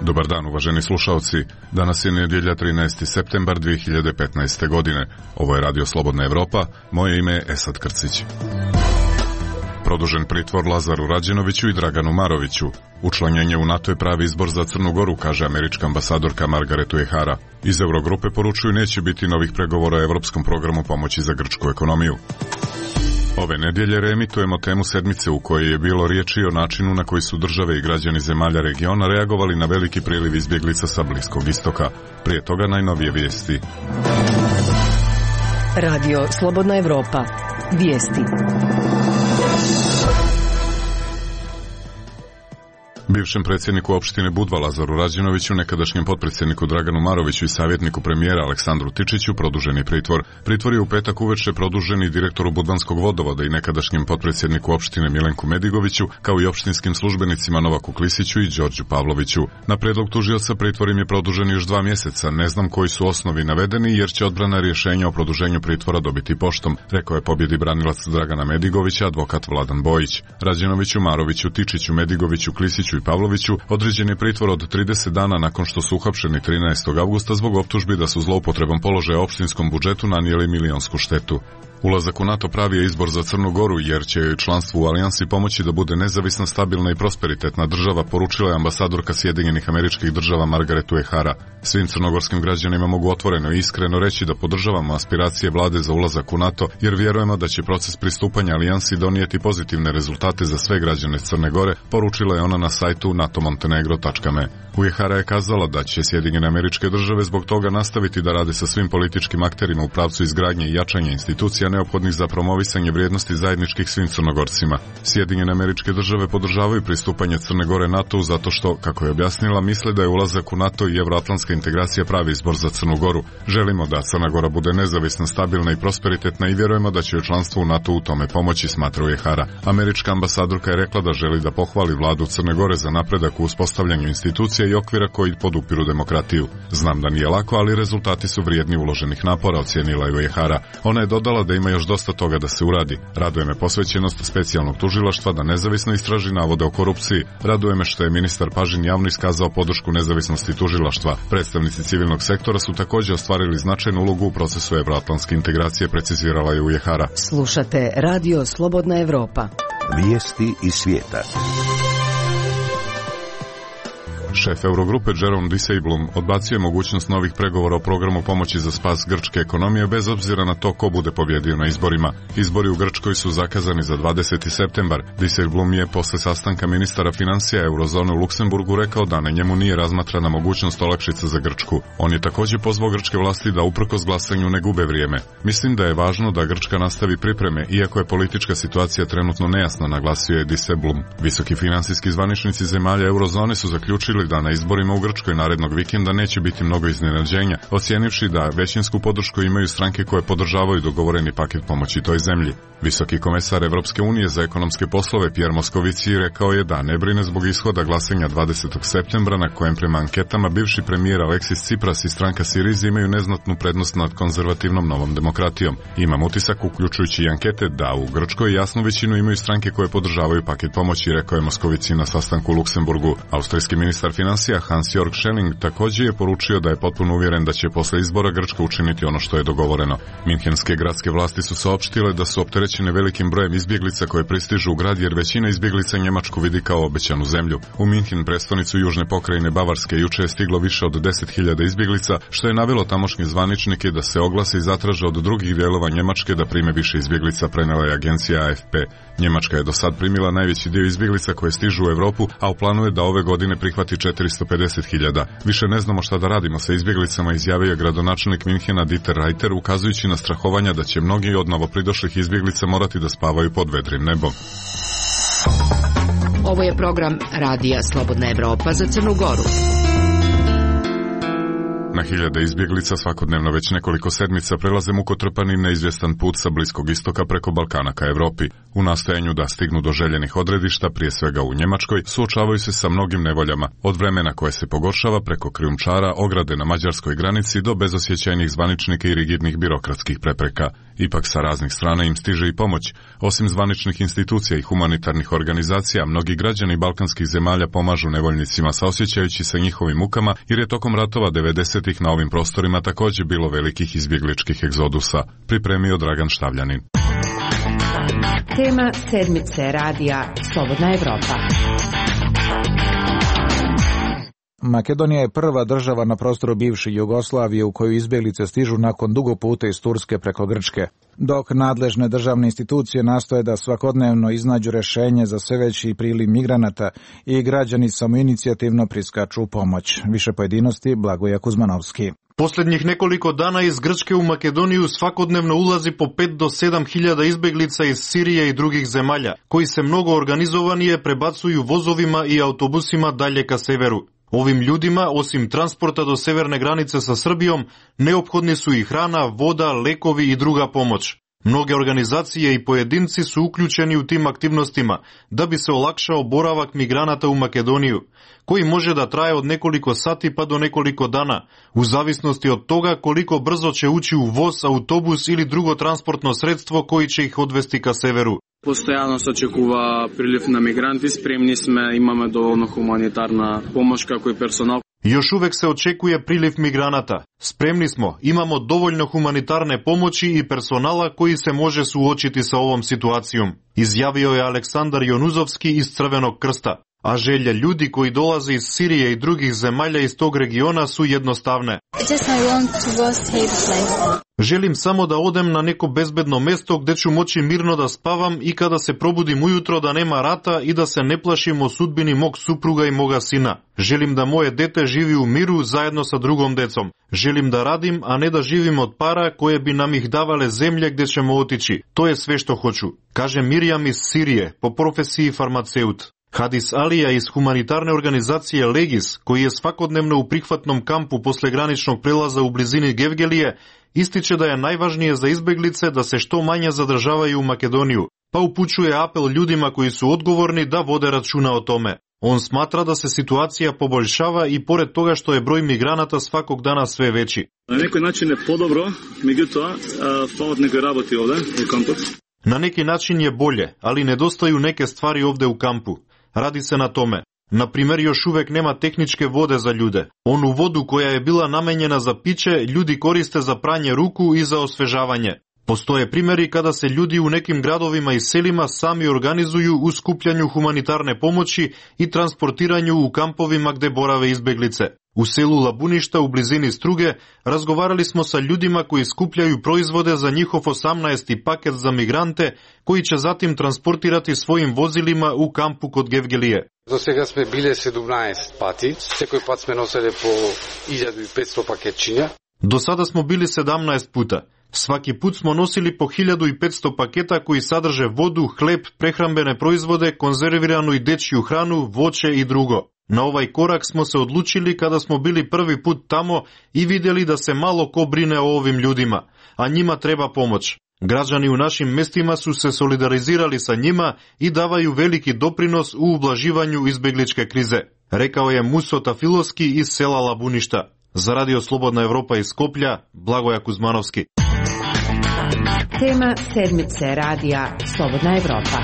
Dobar dan, uvaženi slušalci. Danas je nedjelja 13. septembar 2015. godine. Ovo je Radio Slobodna Evropa. Moje ime je Esad Krcić. Produžen pritvor Lazaru Rađenoviću i Draganu Maroviću. Učlanjenje u NATO je pravi izbor za Crnu Goru, kaže američka ambasadorka Margaret O'Hara. Iz Eurogrupe poručuju neće biti novih pregovora o evropskom programu pomoći za grčku ekonomiju. Ove nedjelje reemitujemo temu sedmice u kojoj je bilo riječi o načinu na koji su države i građani zemalja regiona reagovali na veliki priliv izbjeglica sa Bliskog istoka. Prije toga najnovije vijesti. Radio Slobodna Evropa. Vijesti. Bivšem predsjedniku opštine Budva Lazaru Rađenoviću, nekadašnjem potpredsjedniku Draganu Maroviću i savjetniku premijera Aleksandru Tičiću produženi pritvor. Pritvor je u petak uveče produžen i direktoru Budvanskog vodovoda i nekadašnjem potpredsjedniku opštine Milenku Medigoviću, kao i opštinskim službenicima Novaku Klisiću i Đorđu Pavloviću. Na predlog tužioca pritvor im je produžen još 2 mjeseca. Ne znam koji su osnovi navedeni, jer će odbrana rješenja o produženju pritvora dobiti poštom, rekao je pobjedi branilac Dragana Medigovića, advokat Vladan Bojić. Rađenoviću, Maroviću, Tičiću, Medigoviću, Klisiću i Pavloviću određen je pritvor od 30 dana nakon što su uhapšeni 13. avgusta zbog optužbi da su zloupotrebom položaja opštinskom budžetu nanijeli milionsku štetu. Ulazak u NATO pravi je izbor za Crnu Goru, jer će joj članstvo u alijansi pomoći da bude nezavisna, stabilna i prosperitetna država, poručila je ambasadorka Sjedinjenih Američkih Država Margaret O'Hara. Svim crnogorskim građanima mogu otvoreno i iskreno reći da podržavamo aspiracije vlade za ulazak u NATO, jer vjerujemo da će proces pristupanja alijansi donijeti pozitivne rezultate za sve građane Crne Gore, poručila je ona na sajtu natomontenegro.me. O'Hara je kazala da će Sjedinjene Američke Države zbog toga nastaviti da rade sa svim političkim akterima u pravcu izgradnje i jačanja institucija neophodnih za promovisanje vrijednosti zajedničkih svim Crnogorcima. Sjedinjene Američke Države podržavaju pristupanje Crne Gore NATO zato što, kako je objasnila, misle da je ulazak u NATO i evroatlantska integracija pravi izbor za Crnu Goru. Želimo da Crna Gora bude nezavisna, stabilna i prosperitetna i vjerujemo da će joj članstvo u NATO u tome pomoći, smatra O'Hara. Američka ambasadorka je rekla da želi da pohvali vladu Crne Gore za napredak u uspostavljanju institucija i okvira koji podupiru demokratiju. Znam da nije lako, ali rezultati su vrijedni uloženih napora, ocijenila je O'Hara. Ona je dodala da ima još dosta toga da se uradi. Raduje me posvećenost specijalnog tužilaštva da nezavisno istraži navode o korupciji. Raduje me što je ministar Pažin javno iskazao podršku nezavisnosti tužilaštva. Predstavnici civilnog sektora su također ostvarili značajnu ulogu u procesu evroatlantske integracije, precizirala je O'Hara. Slušate Radio Slobodna Evropa. Vijesti iz svijeta. Šef Eurogrupe Jerome Dijsselbloem odbacio je mogućnost novih pregovora o programu pomoći za spas grčke ekonomije bez obzira na to ko bude pobjedio na izborima. Izbori u Grčkoj su zakazani za 20. septembar. Dijsselbloem je posle sastanka ministara financija Eurozone u Luksemburgu rekao da na njemu nije razmatrana mogućnost olakšica za Grčku. On je također pozvao grčke vlasti da uprkos glasanju ne gube vrijeme. Mislim da je važno da Grčka nastavi pripreme, iako je politička situacija trenutno nejasna, naglasio je Dijsselbloem. Visoki finansijski zvaničnici zemalja Eurozone su zaključili da na izborima u Grčkoj narednog vikenda neće biti mnogo iznenađenja, ocijenivši da većinsku podršku imaju stranke koje podržavaju dogovoreni paket pomoći toj zemlji. Visoki komesar Evropske unije za ekonomske poslove Pierre Moscovici rekao je da ne brine zbog ishoda glasanja 20. septembra na kojem prema anketama bivši premijer Aleksis Tsipras i stranka Siriza imaju neznatnu prednost nad konzervativnom Novom demokratijom. Imam utisak, uključujući i ankete, da u Grčkoj jasnu većinu imaju stranke koje podržavaju paket pomoći, rekao je Moscovici na sastanku u Luksemburgu. Austrijski ministar financija Hans-Jörg Schelling također je poručio da je potpuno uvjeren da će posle izbora Grčka učiniti ono što je dogovoreno. Minhenske gradske vlasti su saopštile da su opterećene velikim brojem izbjeglica koje pristižu u grad, jer većina izbjeglica Njemačku vidi kao obećanu zemlju. U Minhen, prestonicu južne pokrajine Bavarske, juče je stiglo više od 10.000 izbjeglica, što je navelo tamošnje zvaničnike da se oglase i zatraže od drugih dijelova Njemačke da prime više izbjeglica, prenela je agencija AFP. Njemačka je do sad primila najveći dio izbjeglica koje stižu u Europu, a u planu je da ove godine prihvati 450.000. Više ne znamo šta da radimo sa izbjeglicama, izjavio je gradonačelnik Minhena Dieter Reiter, ukazujući na strahovanja da će mnogi od novopridošlih izbjeglica morati da spavaju pod vedrim nebom. Ovo je program Radija Slobodna Evropa za Crnu Goru. Na hiljade izbjeglica svakodnevno već nekoliko sedmica prelaze mukotrpan i neizvjestan put sa Bliskog istoka preko Balkana ka Europi. U nastojanju da stignu do željenih odredišta, prije svega u Njemačkoj, suočavaju se sa mnogim nevoljama, od vremena koje se pogoršava preko krijumčara, ograde na mađarskoj granici do bezosjećajnih zvaničnika i rigidnih birokratskih prepreka. Ipak sa raznih strana im stiže i pomoć. Osim zvaničnih institucija i humanitarnih organizacija, mnogi građani balkanskih zemalja pomažu nevoljnicima saosjećajući se njihovim mukama, jer je tokom ratova 90-ih na ovim prostorima također bilo velikih izbjegličkih egzodusa. Pripremio Dragan Štavljanin. Tema sedmice radija Slobodna Evropa. Makedonija je prva država na prostoru bivše Jugoslavije u koju izbjeglice stižu nakon dugog puta iz Turske preko Grčke. Dok nadležne državne institucije nastoje da svakodnevno iznađu rješenje za sve veći priliv migranata i građani samoinicijativno priskaču u pomoć. Više pojedinosti Blagoje Kuzmanovski. Posljednjih nekoliko dana iz Grčke u Makedoniju svakodnevno ulazi po 5 do 7 hiljada izbjeglica iz Sirije i drugih zemalja, koji se mnogo organizovanije prebacuju vozovima i autobusima dalje ka severu. Ovim ljudima, osim transporta do severne granice sa Srbijom, neophodni su i hrana, voda, lekovi i druga pomoć. Mnoge organizacije i pojedinci su uključeni u tim aktivnostima da bi se olakšao boravak migranata u Makedoniju, koji može da traje od nekoliko sati pa do nekoliko dana, u zavisnosti od toga koliko brzo će ući u voz, autobus ili drugo transportno sredstvo koji će ih odvesti ka severu. Постоянно се очекува прилив на мигранти, спремни сме, имаме доволно хуманитарна помош како и персонал. Još uvek se očekuje priliv migranata. Spremni smo, imamo dovoljno humanitarne pomoći i personala koji se može suočiti sa ovom situacijom, izjavio je Aleksandar Jonuzovski iz Crvenog krsta. A želje ljudi koji dolaze iz Sirije i drugih zemalja iz tog regiona su jednostavne. Želim samo da odem na neko bezbedno mesto gde ću moći mirno da spavam i kada se probudim ujutro da nema rata i da se ne plašim o sudbini mog supruga i moga sina. Želim da moje dete živi u miru zajedno sa drugom decom. Želim da radim, a ne da živim od para koje bi nam ih davale zemlje gde ćemo otići. To je sve što hoću, kaže Mirjam iz Sirije, po profesiji farmaceut. Hadis Alija iz humanitarne organizacije Legis, koji je svakodnevno u prihvatnom kampu posle graničnog prelaza u blizini Gevgelije, ističe da je najvažnije za izbeglice da se što manje zadržavaju u Makedoniju, pa upućuje apel ljudima koji su odgovorni da vode računa o tome. On smatra da se situacija poboljšava i pored toga što je broj migranata svakog dana sve veći. Na neki način je podobro, međutim, falat nekoj raboti ovde u kampu. Na neki način je bolje, ali nedostaju neke stvari ovde u kampu. Radi se na tome. Na primjer, još uvek nema tehničke vode za ljude. Onu vodu koja je bila namenjena za piće, ljudi koriste za pranje ruku i za osvežavanje. Postoje primjeri kada se ljudi u nekim gradovima i selima sami organizuju u skupljanju humanitarne pomoći i transportiranju u kampovima gde borave izbeglice. U selu Labuništa u blizini Struge razgovarali smo sa ljudima koji skupljaju proizvode za njihov 18. paket za migrante, koji će zatim transportirati svojim vozilima u kampu kod Gevgelije. Do сега сме биле 17 пати, секој пат сме носеле по 1500 пакетчиња. Do sada smo bili 17 puta. Svaki put smo nosili po 1500 paketa koji sadrže vodu, hleb, prehrambene proizvode, konzerviranu i dečju hranu, voće i drugo. Na ovaj korak smo se odlučili kada smo bili prvi put tamo i vidjeli da se malo ko brine o ovim ljudima, a njima treba pomoć. Građani u našim mestima su se solidarizirali sa njima i davaju veliki doprinos u ublaživanju izbegličke krize, rekao je Muso Tafilovski iz sela Labuništa. Za Radio Slobodna Evropa iz Skoplja, Blagoje Kuzmanovski. Tema sedmice radija Slobodna Evropa.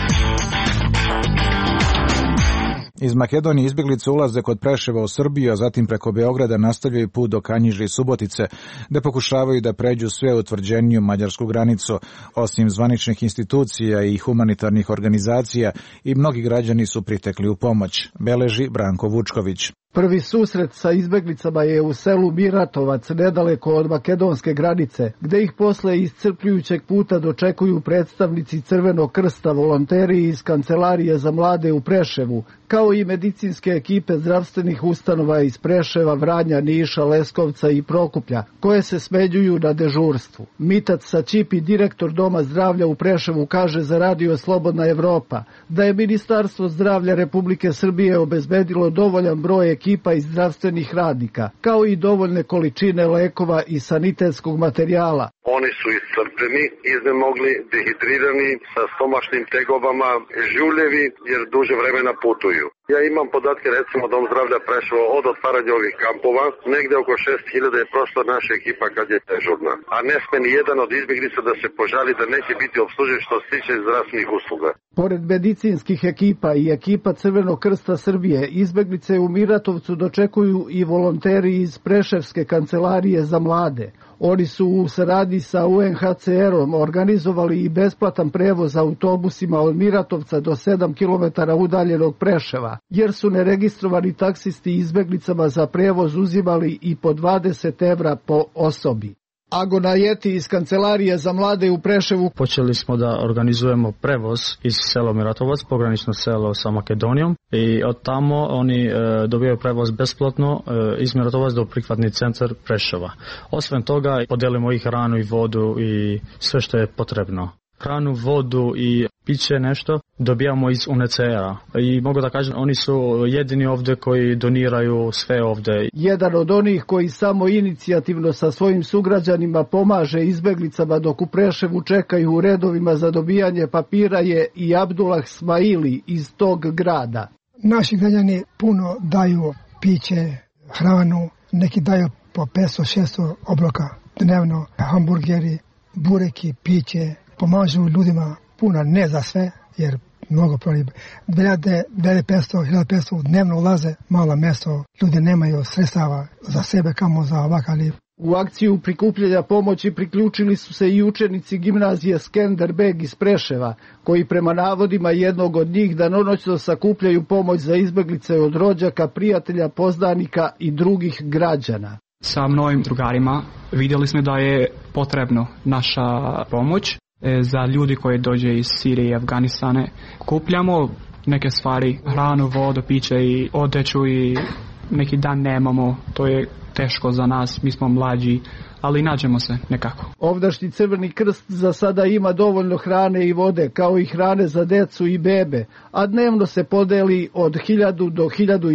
Iz Makedonije izbjeglice ulaze kod Preševa u Srbiju, a zatim preko Beograda nastavljaju put do Kanjiže i Subotice, gde pokušavaju da pređu sve utvrđeniju mađarsku granicu. Osim zvaničnih institucija i humanitarnih organizacija, i mnogi građani su pritekli u pomoć, beleži Branko Vučković. Prvi susret sa izbeglicama je u selu Miratovac, nedaleko od makedonske granice, gde ih posle iscrpljujućeg puta dočekuju predstavnici Crvenog krsta, volonteri iz Kancelarije za mlade u Preševu, kao i medicinske ekipe zdravstvenih ustanova iz Preševa, Vranja, Niša, Leskovca i Prokuplja, koje se smenjuju na dežurstvu. Mitac Sačipi, direktor Doma zdravlja u Preševu, kaže za Radio Slobodna Evropa da je Ministarstvo zdravlja Republike Srbije obezbedilo dovoljan broj ekipa i zdravstvenih radnika, kao i dovoljne količine lekova i sanitetskog materijala, Oni su iscrpljeni, iznemogli, dehidrirani, sa stomačnim tegobama, žuljevi jer duže vremena putuju. Ja imam podatke, recimo Dom zdravlja Preševo od otvaranja ovih kampova, negde oko 6.000 je prošla naša ekipa kad je dežurna. A ne sme ni jedan od izbjeglica da se požali da neće biti obslužen što se tiče zdravstvenih usluga. Pored medicinskih ekipa i ekipa Crvenog krsta Srbije, izbjeglice u Miratovcu dočekuju i volonteri iz Preševske kancelarije za mlade. Oni su u saradnji sa UNHCR-om organizovali i besplatan prevoz autobusima od Miratovca do 7 km udaljenog Preševa, jer su neregistrovani taksisti izbeglicama za prevoz uzimali i po 20 evra po osobi. Agona Jeti iz Kancelarije za mlade u Preševu. Počeli smo da organizujemo prevoz iz sela Miratovac, pogranično selo sa Makedonijom, i od tamo oni dobijaju prevoz besplatno iz Miratovac do prihvatni centar Preševa. Osim toga podelimo i hranu i vodu i sve što je potrebno. Hranu, vodu i piće nešto dobijamo iz UNHCR-a i mogu da kažem oni su jedini ovdje koji doniraju sve ovdje. Jedan od onih koji samo inicijativno sa svojim sugrađanima pomaže izbeglicama dok u Preševu čekaju u redovima za dobijanje papira je i Abdullah Smaili iz tog grada. Naši građani puno daju piće, hranu, neki daju po 500-600 obroka dnevno, hamburgeri, bureki, piće. Pomažu ljudima puno, ne za sve, jer mnogo proliv. 1500 dnevno ulaze, malo mjesto, ljudi nemaju sredstava za sebe kamo za ovakav liv. U akciju prikupljanja pomoći priključili su se i učenici gimnazije Skenderbeg iz Preševa, koji prema navodima jednog od njih danonoćno sakupljaju pomoć za izbeglice od rođaka, prijatelja, poznanika i drugih građana. Sa mnogim drugarima vidjeli smo da je potrebno naša pomoć za ljudi koji dođe iz Sirije i Afganistane. Kupljamo neke stvari, hranu, vodu, piće i odeću i neki dan nemamo. To je teško za nas, mi smo mlađi, ali nađemo se nekako. Ovdašnji Crveni krst za sada ima dovoljno hrane i vode, kao i hrane za decu i bebe, a dnevno se podeli od 1000 do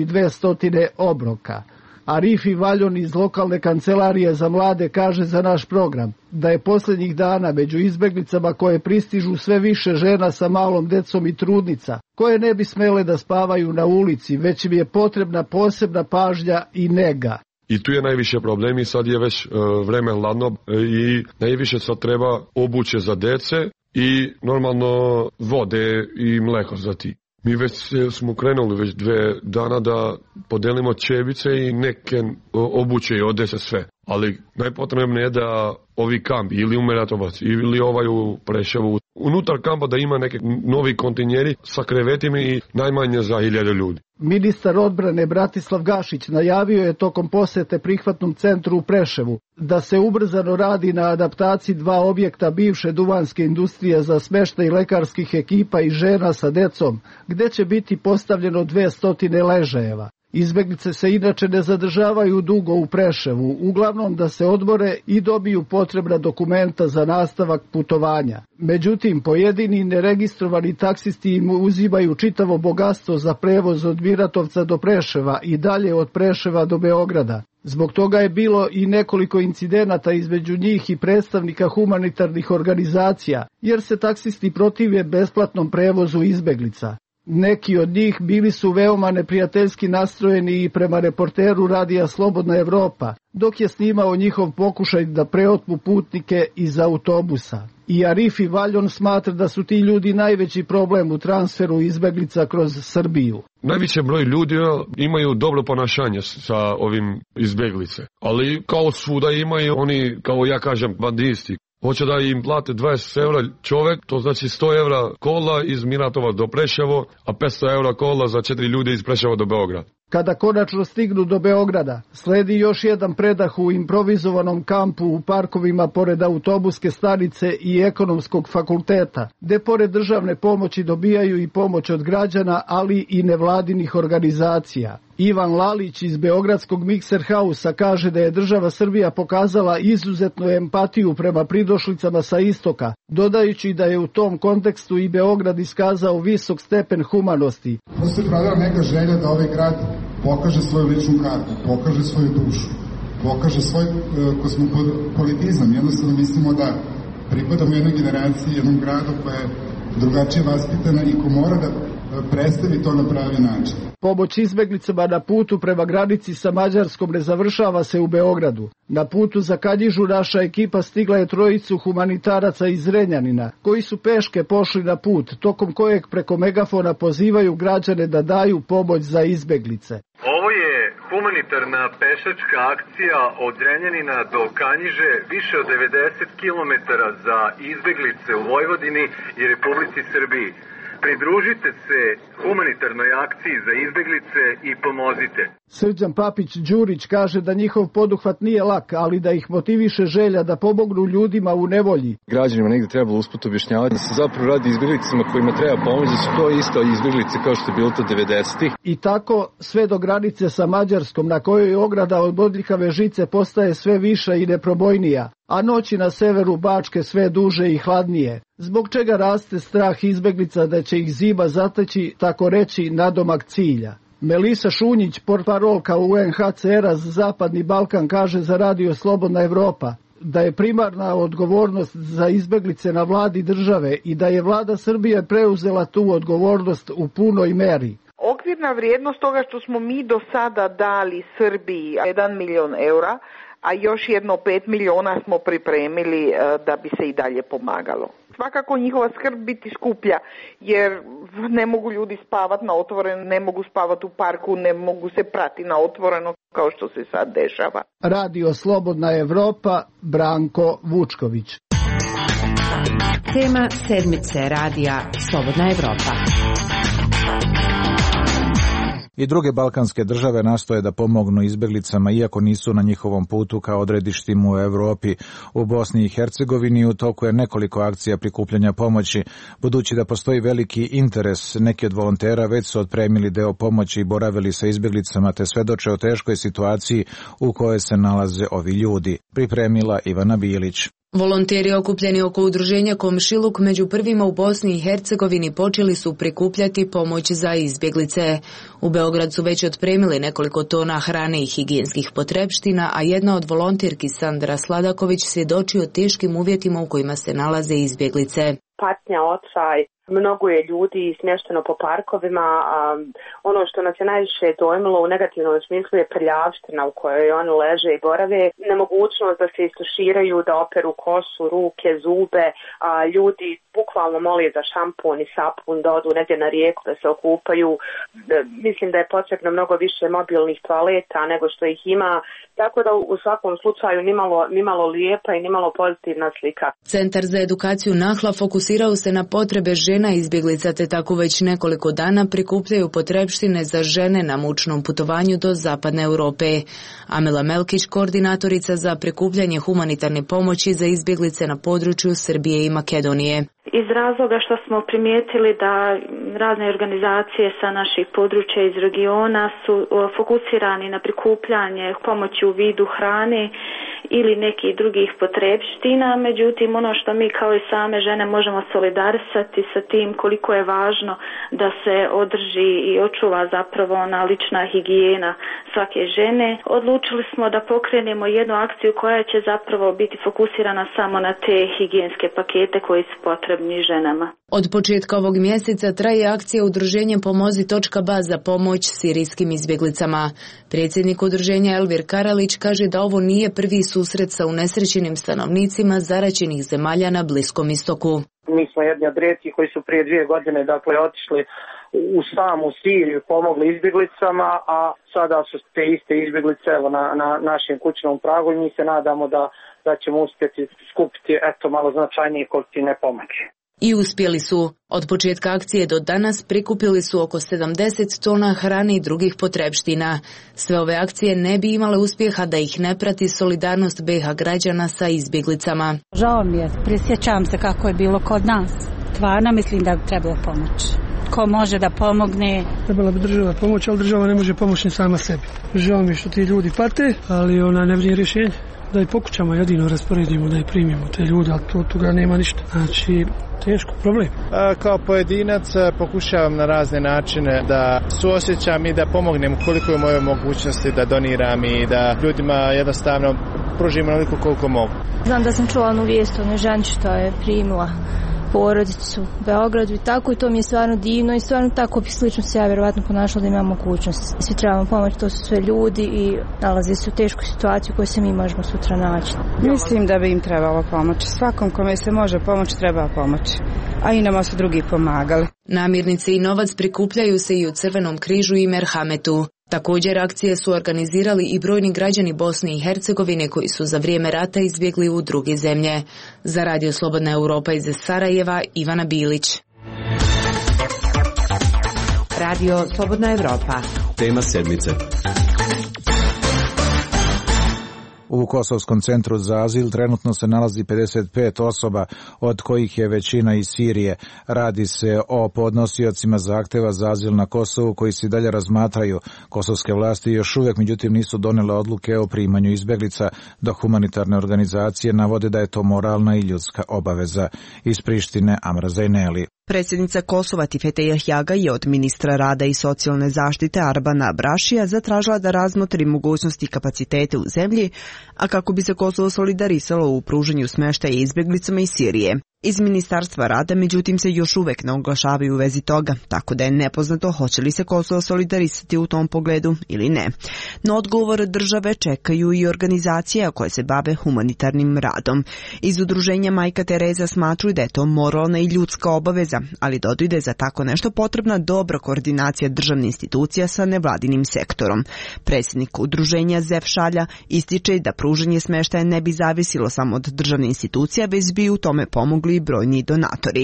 1200 obroka. Arifi Valjon iz lokalne kancelarije za mlade kaže za naš program da je posljednjih dana među izbeglicama koje pristižu sve više žena sa malom decom i trudnica, koje ne bi smele da spavaju na ulici, već im je potrebna posebna pažnja i nega. I tu je najviše problem i sad je već vreme hladno i najviše sad treba obuće za dece i normalno vode i mleko za ti. Mi već smo krenuli već 2 dana da podelimo čebice i neke obuće i odeće sve. Ali najpotrebnije je da ovi kamp ili u Miratovac ili ovaj u Preševu, unutar kampa da ima neke novi kontinjeri sa krevetima i najmanje za 1000 ljudi. Ministar odbrane Bratislav Gašić najavio je tokom posete prihvatnom centru u Preševu da se ubrzano radi na adaptaciji 2 objekta bivše duvanske industrije za smeštaj lekarskih ekipa i žena sa decom, gde će biti postavljeno 200 ležajeva. Izbeglice se inače ne zadržavaju dugo u Preševu, uglavnom da se odmore i dobiju potrebna dokumenta za nastavak putovanja. Međutim, pojedini neregistrovani taksisti im uzimaju čitavo bogatstvo za prevoz od Miratovca do Preševa i dalje od Preševa do Beograda. Zbog toga je bilo i nekoliko incidenata između njih i predstavnika humanitarnih organizacija, jer se taksisti protive besplatnom prevozu izbeglica. Neki od njih bili su veoma neprijateljski nastrojeni i prema reporteru radija Slobodna Evropa, dok je snimao njihov pokušaj da preotmu putnike iz autobusa. I Arifi Valjon smatra da su ti ljudi najveći problem u transferu izbeglica kroz Srbiju. Najveći broj ljudi imaju dobro ponašanje sa ovim izbeglice, ali kao svuda imaju oni, kao ja kažem, bandisti. Hoće da im plate 20 evra čovjek, to znači 100 evra kola iz Miratova do Preševo, a 500 evra kola za 4 ljudi iz Preševa do Beograda. Kada konačno stignu do Beograda, sledi još jedan predah u improvizovanom kampu u parkovima pored autobuske stanice i ekonomskog fakulteta, gde pored državne pomoći dobijaju i pomoć od građana, ali i nevladinih organizacija. Ivan Lalić iz Beogradskog Mikser Hausa kaže da je država Srbija pokazala izuzetnu empatiju prema pridošlicama sa istoka, dodajući da je u tom kontekstu i Beograd iskazao visok stepen humanosti. Postoji pravila neka želja da ovaj grad pokaže svoju ličnu kartu, pokaže svoju dušu. pokaže svoj kosmopolitizam. Jednostavno mislimo da pripadamo jednoj generaciji, jednom gradu koja je drugačije vaspitana i ko mora da predstavi to na pravi način. Pomoć izbeglicama na putu prema granici sa Mađarskom ne završava se u Beogradu. Na putu za Kanjižu naša ekipa stigla je trojicu humanitaraca iz Zrenjanina, koji su peške pošli na put, tokom kojeg preko megafona pozivaju građane da daju pomoć za izbeglice. Ovo je humanitarna pešačka akcija od Zrenjanina do Kanjiže, više od 90 km za izbeglice u Vojvodini i Republici Srbiji. Pridružite se humanitarnoj akciji za izbeglice i pomozite. Srđan Papić-Đurić kaže da njihov poduhvat nije lak, ali da ih motiviše želja da pomognu ljudima u nevolji. Građanima negdje trebalo usput objašnjavati da se zapravo radi izbeglicama kojima treba pomoć, da su to isto izbeglice kao što je bilo to 90-ih. I tako sve do granice sa Mađarskom, na kojoj ograda od bodljikave žice postaje sve viša i neprobojnija, a noći na severu Bačke sve duže i hladnije, zbog čega raste strah izbeglica da će ih zima zateći, tako reći, nadomak cilja. Melisa Šunjić, portparolka UNHCR-a za Zapadni Balkan, kaže za Radio Slobodna Evropa da je primarna odgovornost za izbeglice na vladi države i da je vlada Srbije preuzela tu odgovornost u punoj meri. Okvirna vrijednost toga što smo mi do sada dali Srbiji 1 milion eura, a još jedno 5 miliona smo pripremili da bi se i dalje pomagalo. Svakako njihova skrb biti skuplja, jer ne mogu ljudi spavati na otvoreno, ne mogu spavati u parku, ne mogu se prati na otvoreno kao što se sad dešava. Radio Slobodna Evropa, Branko Vučković. Tema sedmice radija Slobodna Evropa. I druge balkanske države nastoje da pomognu izbeglicama, iako nisu na njihovom putu kao odredištima u Evropi. U Bosni i Hercegovini u toku je nekoliko akcija prikupljanja pomoći. Budući da postoji veliki interes, neki od volontera već su otpremili deo pomoći i boravili sa izbeglicama te svedoče o teškoj situaciji u kojoj se nalaze ovi ljudi. Pripremila Ivana Bilić. Volonteri okupljeni oko udruženja Komšiluk među prvima u Bosni i Hercegovini počeli su prikupljati pomoć za izbjeglice. U Beograd su već otpremili nekoliko tona hrane i higijenskih potrepština, a jedna od volonterki Sandra Sladaković svjedoči o teškim uvjetima u kojima se nalaze izbjeglice. Patnja, očaj, mnogo je ljudi smješteno po parkovima, a ono što nas je najviše dojmilo u negativnom smislu je prljavština u kojoj oni leže i borave, nemogućnost da se istuširaju, da operu kosu, ruke, zube, a ljudi bukvalno moli za šampun i sapun, da odu negdje na rijeku, da se okupaju. Mislim da je potrebno mnogo više mobilnih toaleta nego što ih ima, tako da u svakom slučaju nimalo lijepa i nimalo pozitivna slika. Centar za edukaciju Nahla fokusirao se na potrebe žena izbjeglica, te tako već nekoliko dana prikupljaju potrepštine za žene na mučnom putovanju do Zapadne Europe. Amela Melkić, koordinatorica za prikupljanje humanitarne pomoći za izbjeglice na području Srbije i Makedonije. Iz razloga što smo primijetili da razne organizacije sa naših područja iz regiona su fokusirani na prikupljanje pomoći u vidu hrane ili nekih drugih potrepština, međutim ono što mi kao i same žene možemo solidarisati sa tim koliko je važno da se održi i očuva zapravo ona lična higijena svake žene. Odlučili smo da pokrenemo jednu akciju koja će zapravo biti fokusirana samo na te higijenske pakete koji su potrebni ženama. Od početka ovog mjeseca traje akcija udruženja Pomozi.ba za pomoć sirijskim izbjeglicama. Predsjednik udruženja Elvir Karalić kaže da ovo nije prvi susret sa unesrećenim stanovnicima zaraćenih zemalja na Bliskom istoku. Mi smo jedni od rijetkih koji su prije 2 godine otišli u samu Siriju, pomogli izbjeglicama, a sada su te iste izbjeglice na našem kućnom pragu i mi se nadamo da ćemo uspjeti skupiti malo značajnije količine pomoći. I uspjeli su. Od početka akcije do danas prikupili su oko 70 tona hrane i drugih potrepština. Sve ove akcije ne bi imale uspjeha da ih ne prati solidarnost BiH građana sa izbjeglicama. Žao mi je, prisjećam se kako je bilo kod nas. Stvarno mislim da bi trebalo pomoći. Ko može da pomogne? Trebala bi država pomoći, ali država ne može pomoći ni sama sebi. Žao mi je što ti ljudi pate, ali ona ne vrije rješenje. da i pokućama jedino rasporedimo, da i primimo te ljude, ali to toga nema ništa. Znači, teško problem. Kao pojedinac pokušavam na razne načine da suosjećam i da pomognem koliko je moje mogućnosti, da doniram i da ljudima jednostavno pružim onoliko koliko mogu. Znam da sam čula onu vijest o ženi što je primila porodicu u Beogradu i tako, i to mi je stvarno divno i stvarno tako bi slično se ja vjerovatno ponašala da imam mogućnost. Svi trebamo pomoći, to su sve ljudi i nalaze se u tešku situaciju koju se mi možemo sutra naći. Mislim da bi im trebalo pomoći. Svakom kome se može pomoći treba pomoći, a i nama su drugi pomagali. Namirnice i novac prikupljaju se i u Crvenom križu i Merhametu. Također akcije su organizirali i brojni građani Bosne i Hercegovine koji su za vrijeme rata izbjegli u druge zemlje. Za Radio Slobodna Europa iz Sarajeva, Ivana Bilić. Radio Slobodna Europa. Tema sedmice. U Kosovskom centru za azil trenutno se nalazi 55 osoba, od kojih je većina iz Sirije. Radi se o podnosiocima zahtjeva za azil na Kosovu koji se dalje razmatraju. Kosovske vlasti još uvijek međutim nisu donijele odluke o primanju izbjeglica, dok humanitarne organizacije navode da je to moralna i ljudska obaveza. Iz Prištine, Amra Zajneli. Predsjednica Kosova Tifete Jahjaga je od ministra rada i socijalne zaštite Arbana Brašija zatražila da razmotri mogućnosti i kapacitete u zemlji, a kako bi se Kosovo solidarisalo u pružanju smještaja izbjeglicama iz Sirije. Iz Ministarstva rada međutim se još uvijek ne oglašavaju u vezi toga, tako da je nepoznato hoće li se Kosovo solidarisati u tom pogledu ili ne. No odgovor države čekaju i organizacije koje se bave humanitarnim radom. Iz udruženja Majka Tereza smatruju da je to moralna i ljudska obaveza, ali dodaju da je za tako nešto potrebna dobra koordinacija državnih institucija sa nevladinim sektorom. Predsjednik udruženja Zef Šalja ističe da pružanje smještaja ne bi zavisilo samo od državnih institucija, već bi u tome pomogli i brojni donatori.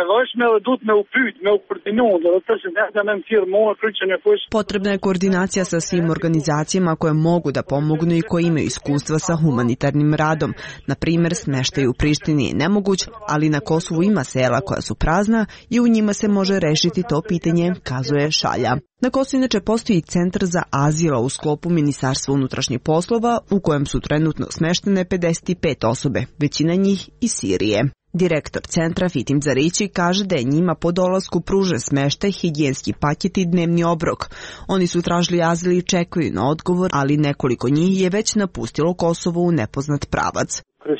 Potrebna je koordinacija sa svim organizacijama koje mogu da pomognu i koje imaju iskustva sa humanitarnim radom. Na primjer, smještaj u Prištini je nemoguć, ali na Kosovu ima sela koja su prazna i u njima se može rešiti to pitanje, kazuje Šalja. Na Kosovu inače postoji centar za azil u sklopu Ministarstva unutrašnjih poslova u kojem su trenutno smještene 55 osobe, većina njih iz Sirije. Direktor centra Fitim Zarići kaže da je njima po dolasku pružen smještaj, higijenski paket i dnevni obrok. Oni su tražili azil i čekaju na odgovor, ali nekoliko njih je već napustilo Kosovo u nepoznat pravac.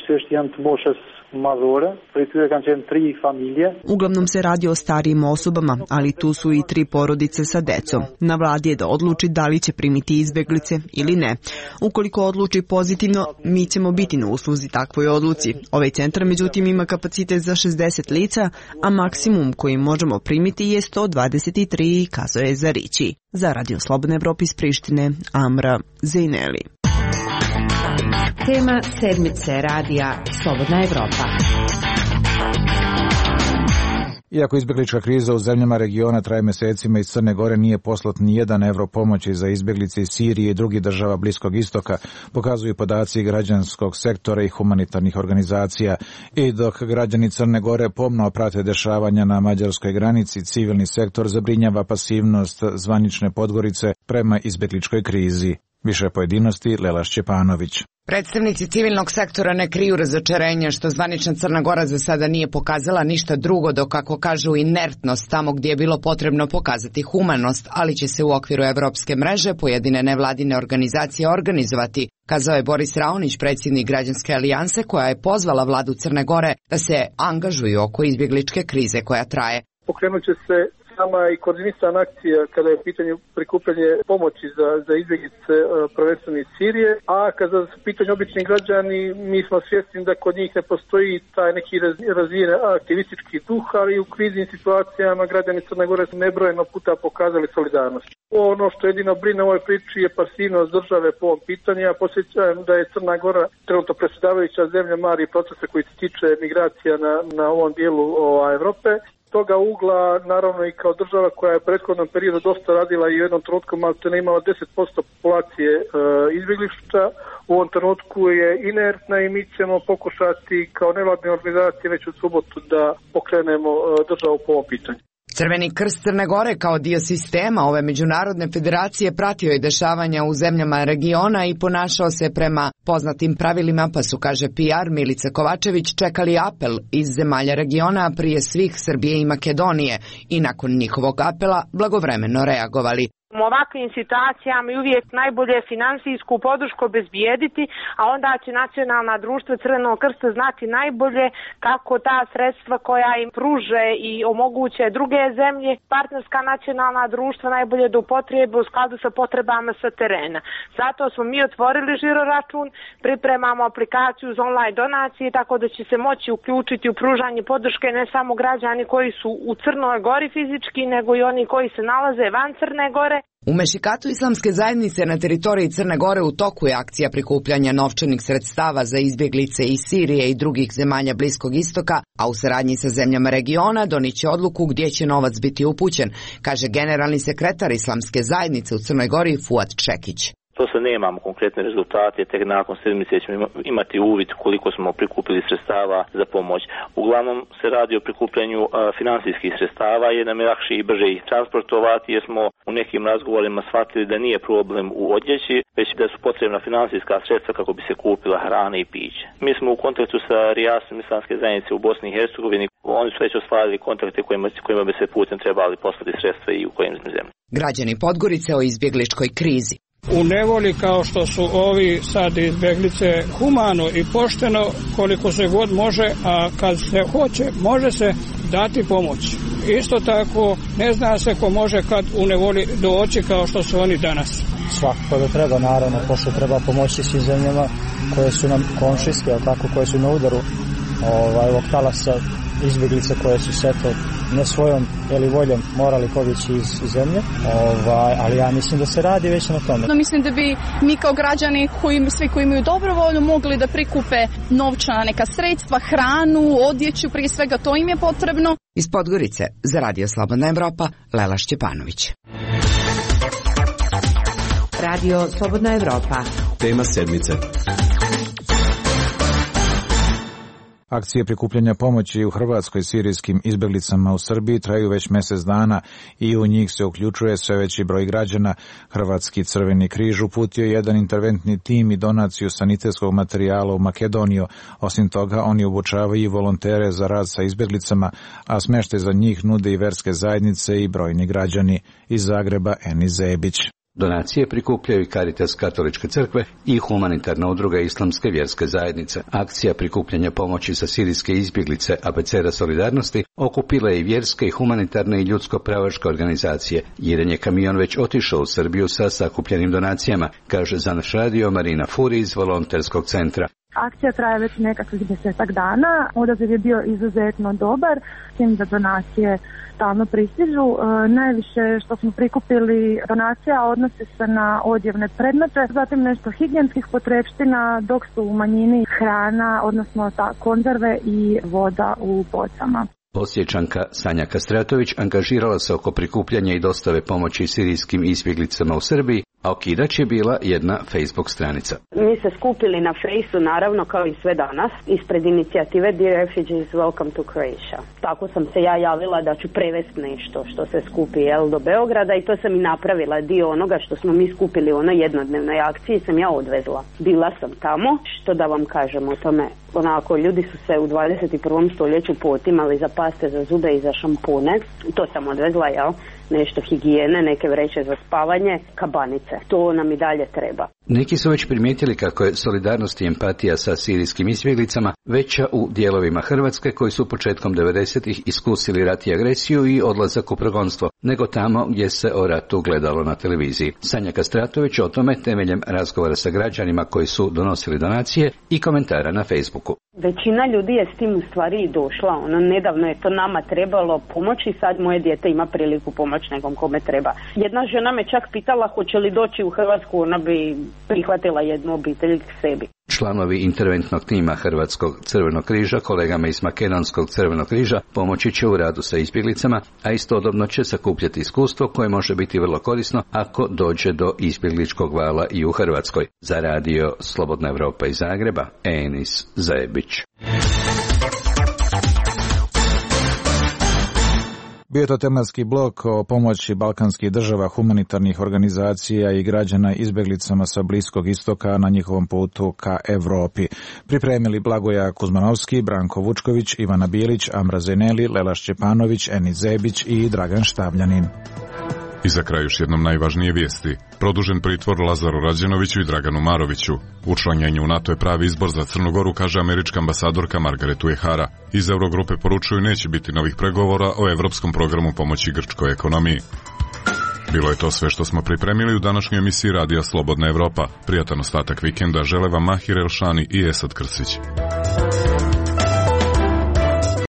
Uglavnom se radi o starijim osobama, ali tu su i 3 porodice sa decom. Na vladi je da odluči da li će primiti izbjeglice ili ne. Ukoliko odluči pozitivno, mi ćemo biti na usluzi takvoj odluci. Ovaj centar međutim ima kapacitet za 60 lica, a maksimum koji možemo primiti je 123, kazuje Zarići. Za Radio Slobodna Evropa iz Prištine, Amra Zajneli. Tema sedmice radija Slobodna Evropa. Iako izbjeglička kriza u zemljama regiona traje mjesecima, iz Crne Gore nije poslat ni €1 pomoći za izbjeglice iz Sirije i drugih država Bliskog istoka, pokazuju podaci građanskog sektora i humanitarnih organizacija. I dok građani Crne Gore pomno prate dešavanja na mađarskoj granici, civilni sektor zabrinjava pasivnost zvanične Podgorice prema izbjegličkoj krizi. Više pojedinosti Lela Šćepanović. Predstavnici civilnog sektora ne kriju razočarenje što zvanična Crna Gora za sada nije pokazala ništa drugo do, kako kažu, inertnost tamo gdje je bilo potrebno pokazati humanost, ali će se u okviru evropske mreže pojedine nevladine organizacije organizovati, kazao je Boris Raonić, predsjednik Građanske alijanse, koja je pozvala vladu Crne Gore da se angažuju oko izbjegličke krize koja traje. Pokrenut će se sama i koordinisana akcija kada je u pitanju prikupljanje pomoći za izbjeglice prvenstveno iz Sirije, a kada su pitanje obični građani, mi smo svjesni da kod njih ne postoji taj neki razvijen aktivistički duh, ali u kriznim situacijama građani Crne Gore su nebrojeno puta pokazali solidarnost. Ono što jedino brine u ovoj priči je pasivnost države po ovom pitanju. Ja podsjećam da je Crna Gora trenutno predsjedavajuća zemlja mari procesa koji se tiče migracija na ovom dijelu Evrope. Toga ugla, naravno i kao država koja je u prethodnom periodu dosta radila i u jednom trenutku maltene imala 10% populacije izbjeglišta, u ovom trenutku je inertna i mi ćemo pokušati kao nevladne organizacije već u subotu da pokrenemo državu po ovom pitanju. Crveni krst Crne Gore kao dio sistema ove međunarodne federacije pratio je dešavanja u zemljama regiona i ponašao se prema poznatim pravilima, pa su, kaže PR Milice Kovačević, čekali apel iz zemalja regiona, prije svih Srbije i Makedonije, i nakon njihovog apela blagovremeno reagovali. U ovakvim situacijama je uvijek najbolje finansijsku podršku obezbijediti, a onda će nacionalna društva Crvenog krsta znati najbolje kako ta sredstva koja im pruže i omoguće druge zemlje, partnerska nacionalna društva najbolje da upotrijebe u skladu sa potrebama sa terena. Zato smo mi otvorili žiro račun, pripremamo aplikaciju za online donacije, tako da će se moći uključiti u pružanje podrške ne samo građani koji su u Crnoj Gori fizički, nego i oni koji se nalaze van Crne Gore. U Mešikatu islamske zajednice na teritoriji Crne Gore u toku je akcija prikupljanja novčanih sredstava za izbjeglice iz Sirije i drugih zemalja Bliskog istoka, a u saradnji sa zemljama regiona doniće odluku gdje će novac biti upućen, kaže generalni sekretar islamske zajednice u Crnoj Gori Fuad Čekić. To se nemamo konkretne rezultate, tek nakon sedmice ćemo imati uvid koliko smo prikupili sredstava za pomoć. Uglavnom se radi o prikupljanju finansijskih sredstava, jer nam je lakše i brže ih transportovati, jer smo u nekim razgovorima shvatili da nije problem u odjeći, već da su potrebna finansijska sredstva kako bi se kupila hrana i piće. Mi smo u kontaktu sa Rijasom islamske zajednice u Bosni i Hercegovini, oni su već ostvarili kontakte kojima bi se putem trebali poslati sredstva i u kojim zemljama. Građani Podgorice o izbjegličkoj krizi. U nevoli kao što su ovi sad izbjeglice, humano i pošteno koliko se god može, a kad se hoće može se dati pomoć. Isto tako ne zna se ko može kad u nevoli doći kao što su oni danas. Svakako da treba, naravno, pošto treba pomoći svim zemljama koje su nam komšijske, tako, koje su na udaru ovog talasa izbjeglice koje su se to ne svojom voljom morali pobjeći iz zemlje, ali ja mislim da se radi već na tome. No, mislim da bi mi kao građani, svi koji imaju dobru volju, mogli da prikupe novčana neka sredstva, hranu, odjeću, prije svega to im je potrebno. Iz Podgorice za Radio Slobodna Evropa, Lela Šćepanović. Radio Slobodna Evropa. Tema sedmice. Akcije prikupljanja pomoći u Hrvatskoj sirijskim izbjeglicama u Srbiji traju već mjesec dana i u njih se uključuje sve veći broj građana. Hrvatski Crveni križ uputio jedan interventni tim i donaciju sanitetskog materijala u Makedoniju. Osim toga, oni obučavaju i volontere za rad sa izbjeglicama, a smještaj za njih nude i verske zajednice i brojni građani. Iz Zagreba, Eni Zebić. Donacije prikupljaju i Caritas Katoličke crkve i humanitarna udruga Islamske vjerske zajednice. Akcija prikupljanja pomoći za sirijske izbjeglice Abeceda solidarnosti okupila je i vjerske i humanitarne i ljudsko-pravaške organizacije. Jedan je kamion već otišao u Srbiju sa sakupljenim donacijama, kaže za naš radio Marina Furi iz volonterskog centra. Akcija traje već nekakvih 10 dana, odaziv je bio izuzetno dobar, s tim da donacije stalno pristižu. Najviše što smo prikupili donacija odnosi se na odjevne predmete, zatim nešto higijenskih potrepština, dok su u manjini hrana, odnosno konzerve i voda u bocama. Osječanka Sanja Kastratović angažirala se oko prikupljanja i dostave pomoći sirijskim izbjeglicama u Srbiji, a okidač je bila jedna Facebook stranica. Mi se skupili na Fejsu, naravno, kao i sve danas, ispred inicijative Dear Refugees, Welcome to Croatia. Tako sam se ja javila da ću prevesti nešto što se skupi do Beograda i to sam i napravila. Dio onoga što smo mi skupili u onoj jednodnevnoj akciji sam ja odvezla. Bila sam tamo, što da vam kažem o tome. Onako, ljudi su se u 21. stoljeću potimali za paste, za zube i za šampune. To sam odvezla, nešto higijene, neke vreće za spavanje, kabanice. To nam i dalje treba. Neki su već primijetili kako je solidarnost i empatija sa sirijskim izbjeglicama veća u dijelovima Hrvatske koji su početkom 90-ih iskusili rat i agresiju i odlazak u progonstvo, nego tamo gdje se o ratu gledalo na televiziji. Sanja Kastratović o tome temeljem razgovora sa građanima koji su donosili donacije i komentara na Facebooku. Većina ljudi je s tim u stvari i došla. Nedavno je to nama trebalo pomoći, sad moje dijete ima priliku pomoći nekom kome treba. Jedna žena me čak pitala hoće li doći u Hrvatsku, ona bi prihvatila jednu obitelj k sebi. Članovi interventnog tima Hrvatskog Crvenog križa, kolegama iz Makedonskog Crvenog križa, pomoći će u radu sa izbjeglicama, a istodobno će sakupljati iskustvo koje može biti vrlo korisno ako dođe do izbjegličkog vala i u Hrvatskoj. Za radio Slobodna Evropa iz Zagreba, Enis Zebić. Bio je to tematski blok o pomoći balkanskih država, humanitarnih organizacija i građana izbjeglicama sa Bliskog istoka na njihovom putu ka Evropi. Pripremili Blagoja Kuzmanovski, Branko Vučković, Ivana Bilić, Amra Zeneli, Lela Šćepanović, Eni Zebić i Dragan Štavljanin. I za kraj još jednom najvažnije vijesti. Produžen pritvor Lazaru Rađenoviću i Draganu Maroviću. Učlanjenje u NATO je pravi izbor za Crnu Goru, kaže američka ambasadorka Margaret Uehara. Iz Eurogrupe poručuju neće biti novih pregovora o evropskom programu pomoći grčkoj ekonomiji. Bilo je to sve što smo pripremili u današnjoj emisiji Radija Slobodna Evropa. Prijatan ostatak vikenda žele vam Mahir Elšani i Esad Krsić.